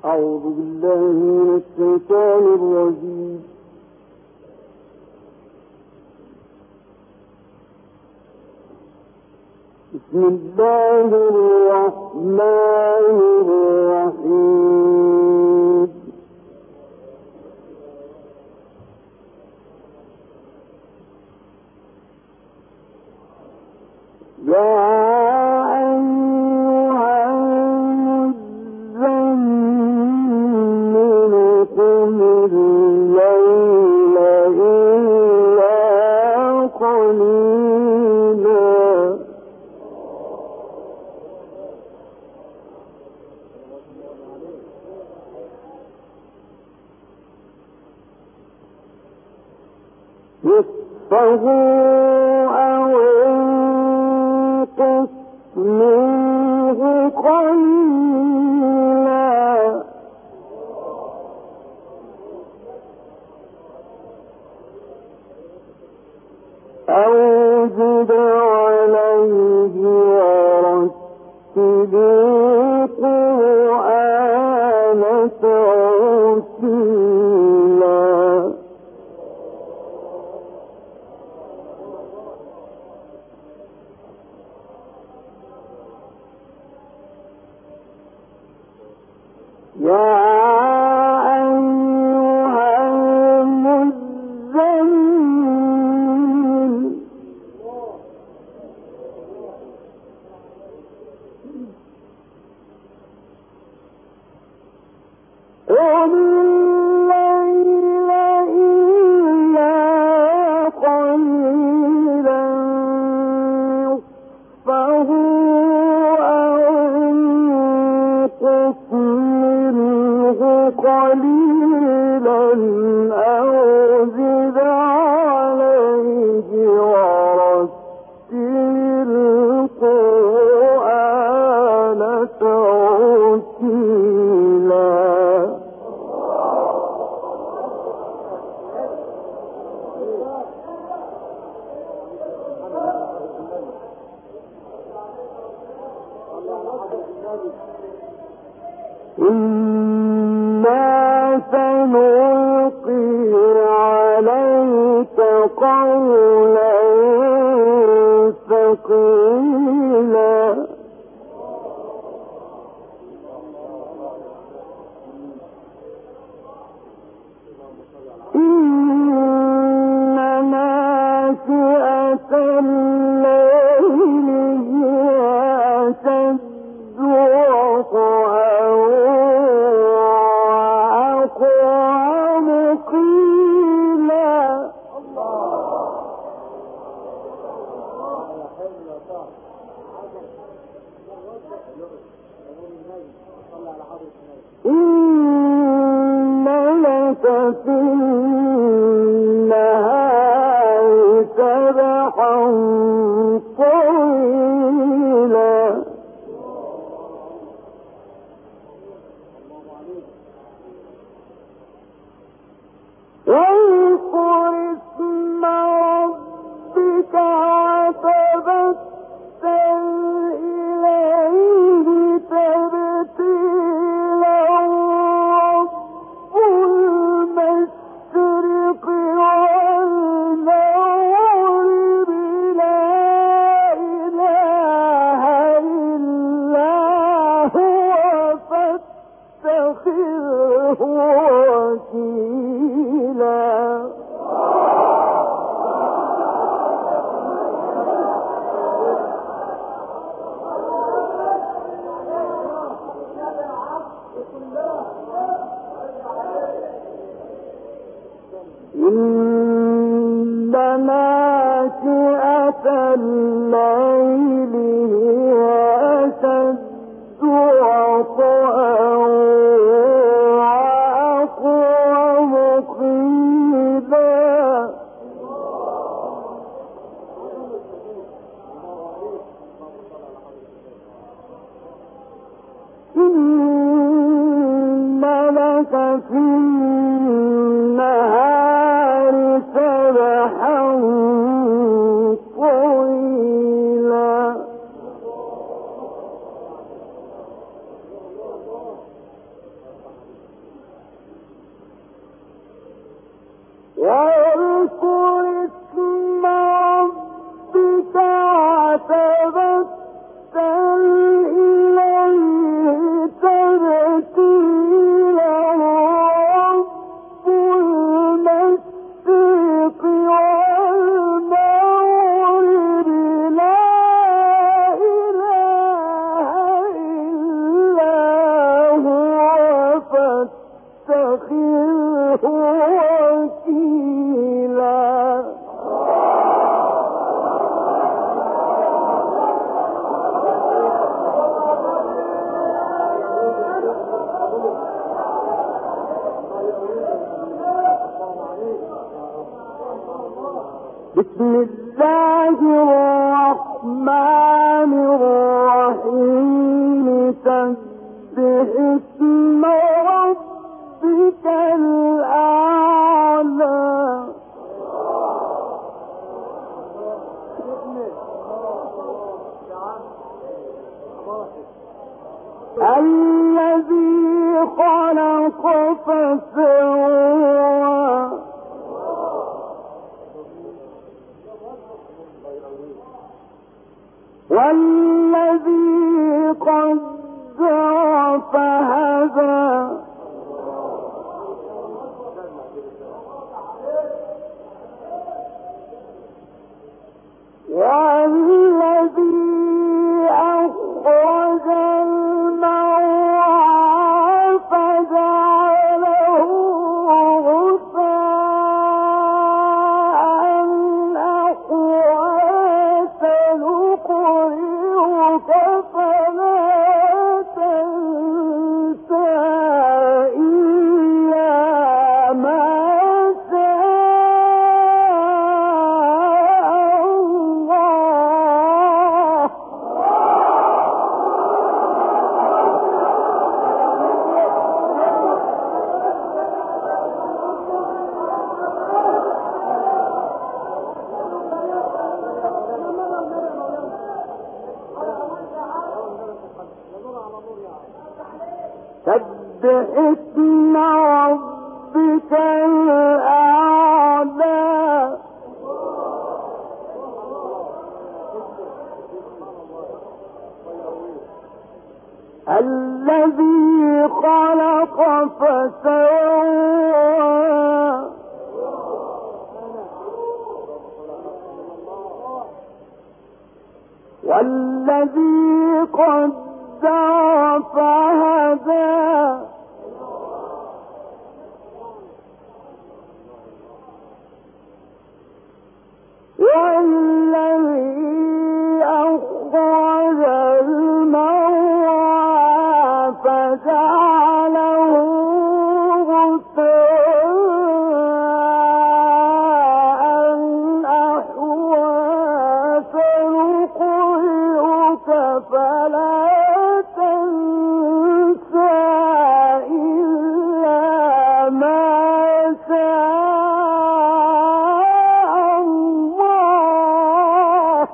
أعوذ بالله من الشيطان الرجيم. بسم الله الرحمن الرحيم. يا نصفه أو انقص منه قليلا أو زد عليه ورتل القرآن ترتيلا. يا أيها المزمل قم الليل إلا قليلا نصفه أو انقص قليلا أو زد عليه ورتل القرآن ترتيلا. إنا سنلقي عليك قولا ثقيلا. إن ناشئة الليل هي أشد وطئا وأقوم قيلا. إن لك في النهار سبحا طويلا. واذكر اسم ربك وتبتل إليه تبتيلا. رب المشرق والمغرب لا إله إلا هو فاتخذه وكيلا. إن ناشئة الليل هي أشد وطئا وأقوم قيلا. إن لك في النهار سبحا طويلا. بسم الله الرحمن الرحيم سبح اسم ربك الأعلى الذي خلق فسوى والذي قدر فهدى والذي أخرج المرعى فجعله غثاء أحوى سنقرئك فلا تنسى إلا ما سبح اسم ربك الأعلى الذي خلق فسوى والذي قدر فهدى والذي أخرج المرعى فجعله غثاء أحوى سنقرئك فلا تنسى إلا ما شاء الله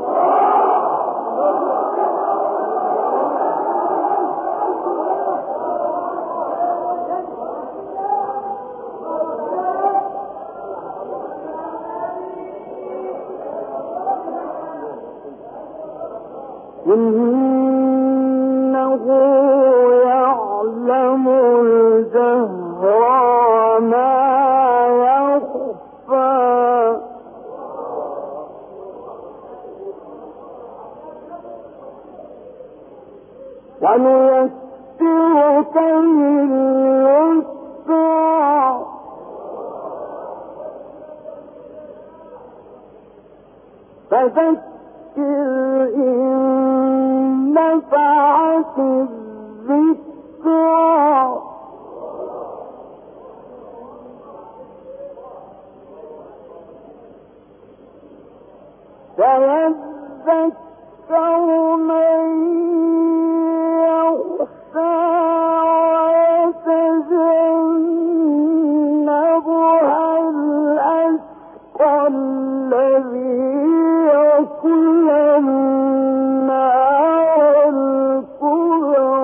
إنه يعلم الجهر وما يخفى ونيسرك لليسرى فذكر إن نفعت الذكرى سيذكر من يخشى ويتجنبها الأشقى الذي يصلى النار الكبرى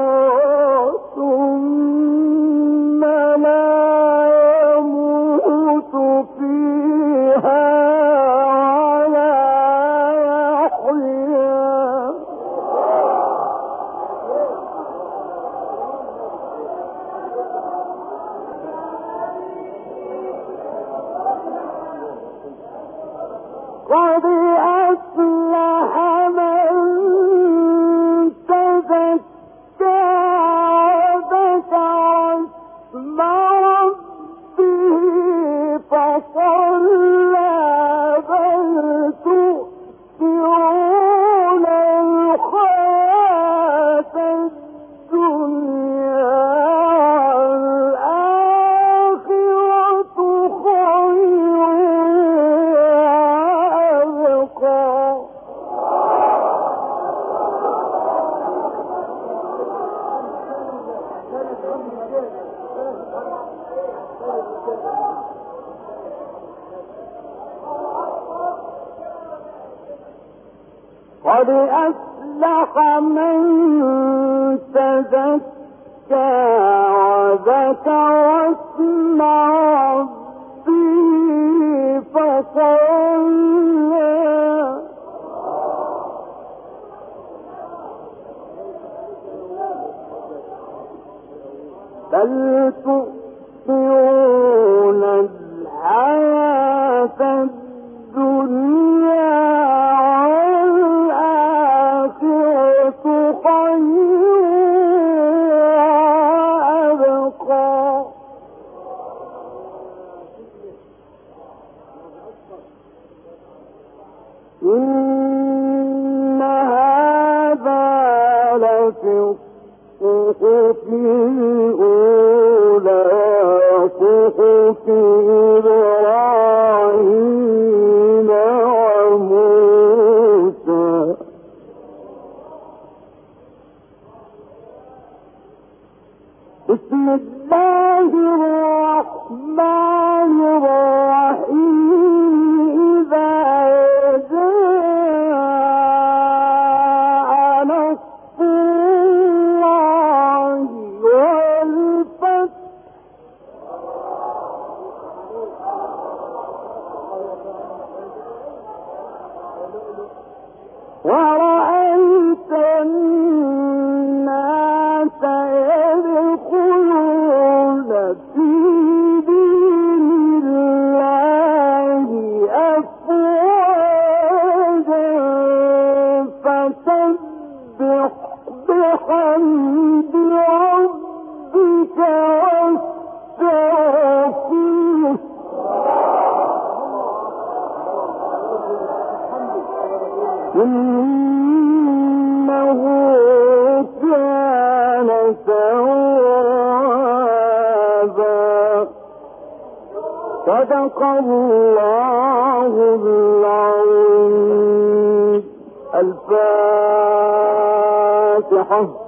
قد أفلح من تزكى وذكر اسم ربه فصلى بل تؤثرون الحياة الدنيا والآخرة خير وأبقى إن هذا لفي الصحف الأولى صحف إبراهيم وموسى بسم الله الرحمن الرحيم إذا جاء نصر الله والفتح ورأيت الناس يدخلون في دين الله أفواجا فسبح بحمد ربك واستغفره إنه كان توابا صدق الله العظيم. الفاتحة.